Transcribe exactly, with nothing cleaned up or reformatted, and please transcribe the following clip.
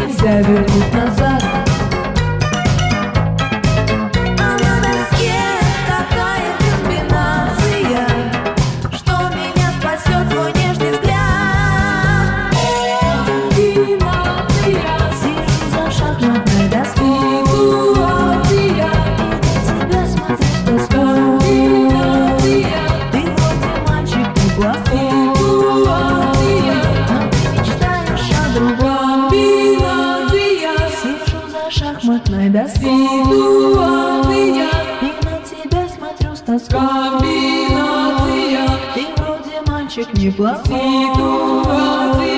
нельзя вернуть назад. А на доске такая комбинация, что меня спасет твой нежный взгляд. Комбинация. Сижу за шахматной доской, Ситуация. тебя смотрю с тоской. Комбинация. Ты вроде мальчик неплохой, Ситуация. но ты мечтаешь о другом. Комбинация. Сижу за шахматной доской, Ситуация. и на тебя смотрю с тоской. Комбинация. Ты вроде мальчик неплохой, Ситуация.